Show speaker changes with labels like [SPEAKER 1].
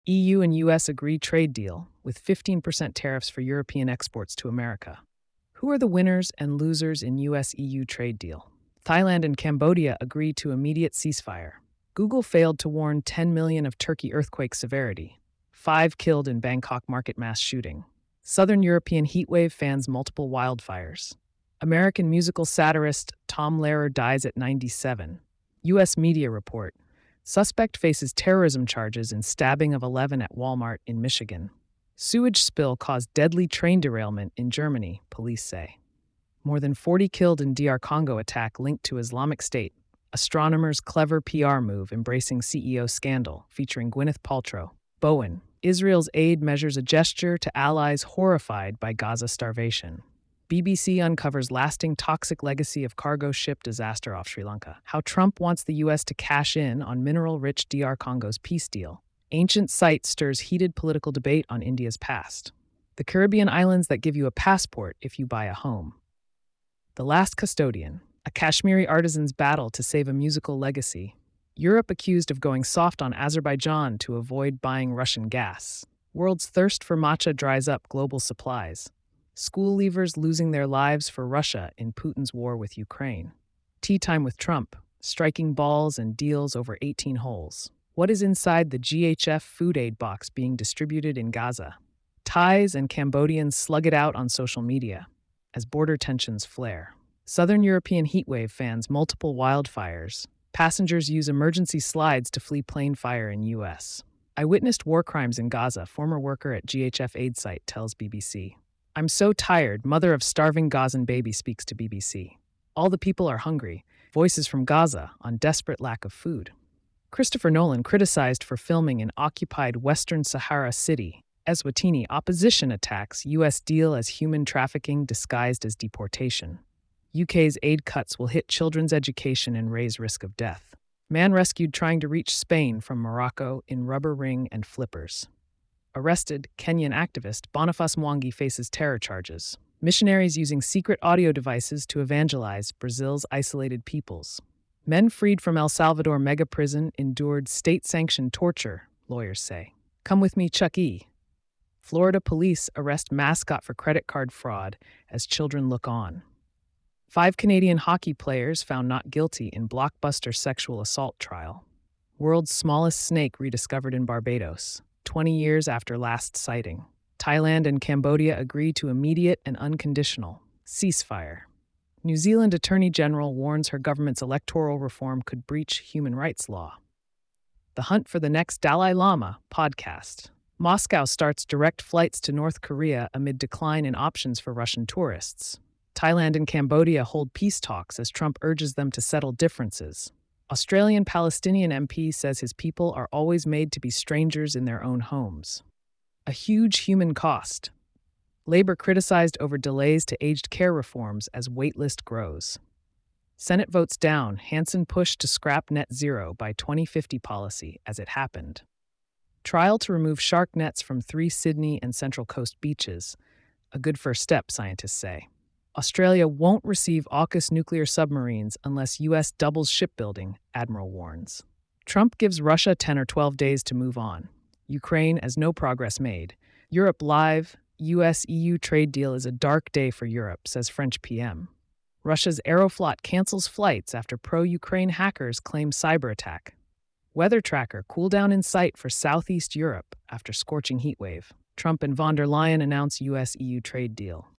[SPEAKER 1] EU and US agree trade deal with 15% tariffs for European exports to America. Who are the winners and losers in US EU trade deal? Thailand and Cambodia agree to immediate ceasefire. Google failed to warn 10 million of Turkey earthquake severity. 5 killed in Bangkok market mass shooting. Southern European heatwave fans multiple wildfires. American musical satirist Tom Lehrer dies at 97. US media report. Suspect faces terrorism charges in stabbing of 11 at Walmart in Michigan. Sewage spill caused deadly train derailment in Germany, police say. More than 40 killed in DR Congo attack linked to Islamic State. Astronomers' clever PR move embracing CEO scandal, featuring Gwyneth Paltrow. Bowen. Israel's aid measures a gesture to allies horrified by Gaza starvation. BBC uncovers lasting toxic legacy of cargo ship disaster off Sri Lanka. How Trump wants the U.S. to cash in on mineral-rich DR Congo's peace deal. Ancient site stirs heated political debate on India's past. The Caribbean islands that give you a passport if you buy a home. The Last Custodian. A Kashmiri artisan's battle to save a musical legacy. Europe accused of going soft on Azerbaijan to avoid buying Russian gas. World's thirst for matcha dries up global supplies. School leavers losing their lives for Russia in Putin's war with Ukraine. Tea time with Trump, striking balls and deals over 18 holes. What is inside the GHF food aid box being distributed in Gaza? Thais and Cambodians slug it out on social media as border tensions flare. Southern European heatwave fans multiple wildfires. Passengers use emergency slides to flee plane fire in U.S. I witnessed war crimes in Gaza, former worker at GHF aid site tells BBC. I'm so tired, mother of starving Gazan baby speaks to BBC. All the people are hungry. Voices from Gaza on desperate lack of food. Christopher Nolan criticized for filming in occupied Western Sahara city. Eswatini opposition attacks U.S. deal as human trafficking disguised as deportation. UK's aid cuts will hit children's education and raise risk of death. Man rescued trying to reach Spain from Morocco in rubber ring and flippers. Arrested, Kenyan activist Boniface Mwangi faces terror charges. Missionaries using secret audio devices to evangelize Brazil's isolated peoples. Men freed from El Salvador mega prison endured state-sanctioned torture, lawyers say. Come with me, Chuck E. Florida police arrest mascot for credit card fraud as children look on. 5 Canadian hockey players found not guilty in blockbuster sexual assault trial. World's smallest snake rediscovered in Barbados, 20 years after last sighting. Thailand and Cambodia agree to immediate and unconditional ceasefire. New Zealand Attorney General warns her government's electoral reform could breach human rights law. The Hunt for the Next Dalai Lama podcast. Moscow starts direct flights to North Korea amid decline in options for Russian tourists. Thailand and Cambodia hold peace talks as Trump urges them to settle differences. Australian Palestinian MP says his people are always made to be strangers in their own homes. A huge human cost. Labor criticized over delays to aged care reforms as waitlist grows. Senate votes down Hansen push to scrap net zero by 2050 policy as it happened. Trial to remove shark nets from 3 Sydney and Central Coast beaches. A good first step, scientists say. Australia won't receive AUKUS nuclear submarines unless U.S. doubles shipbuilding, Admiral warns. Trump gives Russia 10 or 12 days to move on. Ukraine as no progress made. Europe live. U.S.-EU trade deal is a dark day for Europe, says French PM. Russia's Aeroflot cancels flights after pro-Ukraine hackers claim cyber attack. Weather tracker cool down in sight for Southeast Europe after scorching heatwave. Trump and von der Leyen announce U.S.-EU trade deal.